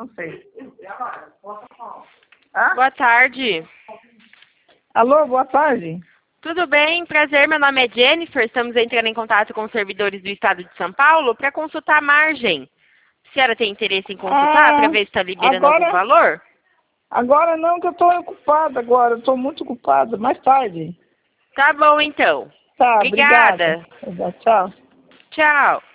Não sei. Boa tarde. Alô, boa tarde. Tudo bem? Prazer, meu nome é Jennifer. Estamos entrando em contato com os servidores do Estado de São Paulo para consultar a margem. A senhora tem interesse em consultar para ver se está liberando algum valor? Agora não, que eu estou ocupada agora. Estou muito ocupada. Mais tarde. Tá bom, então. Tá, Obrigada. obrigada. Tchau. Tchau.